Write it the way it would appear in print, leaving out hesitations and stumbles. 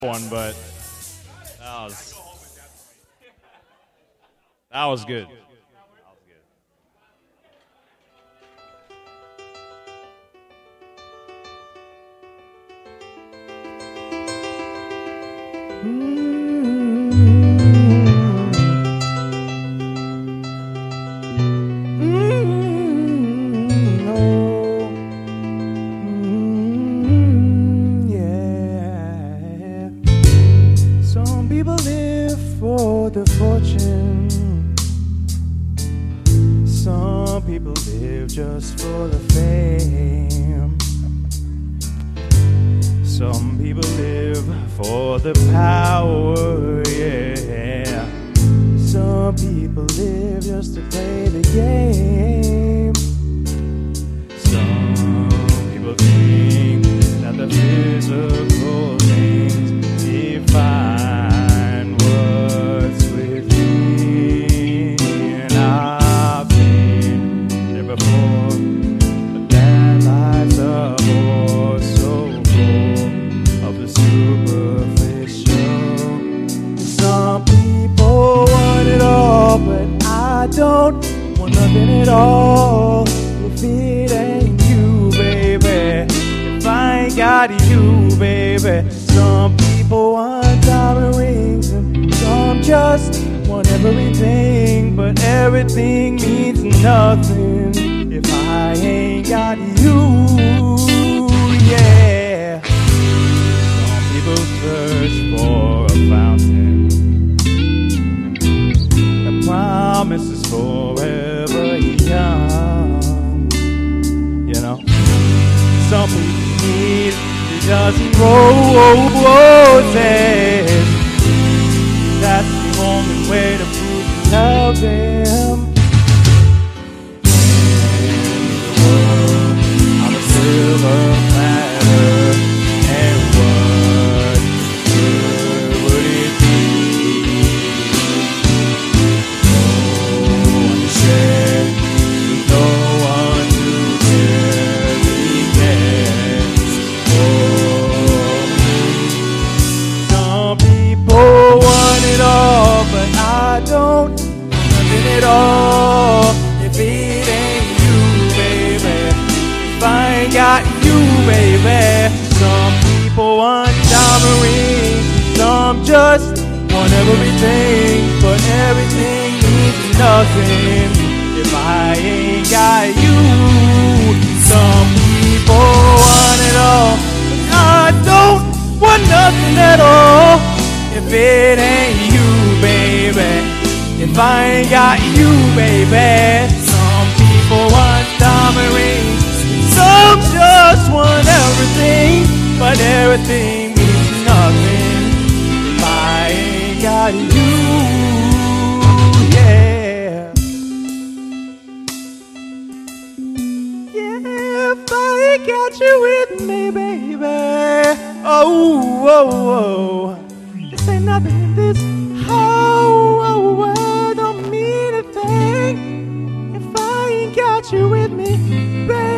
one, but that was good. Some people live for the fortune. Some people live just for the fame. Some people live for the power, yeah. Some people live just to play the game. Some people think that the physical things define what's within. I've been there before, but that life's a bore so full of the superficial. Some people want it all, but I don't want nothing at all. If it ain't you, baby, if I ain't got you, baby. Some people want diamond rings, and some just want everything, but everything means nothing if I ain't got you, yeah. Some people search for a fountain that promises forever young, you know. Some people need dozen roses. That's the only way to prove you love them. I'm a silver platter, and what good would it be? No one to share, no one to really care for me. Some people want it all, but I don't want nothing at all. If it ain't you, baby, if I ain't got you, baby. Some people want diamond rings, some just want everything, but everything means nothing if I ain't got you. Some people want it all, but I don't want nothing at all. If it ain't you, baby, if I ain't got you, baby. Some people want diamond rings, some just want everything, but everything means nothing if I ain't got you, yeah. Yeah, if I ain't got you with me, baby. Oh, oh, oh. This ain't nothing in this whole world, don't mean a thing if I ain't got you with me, baby.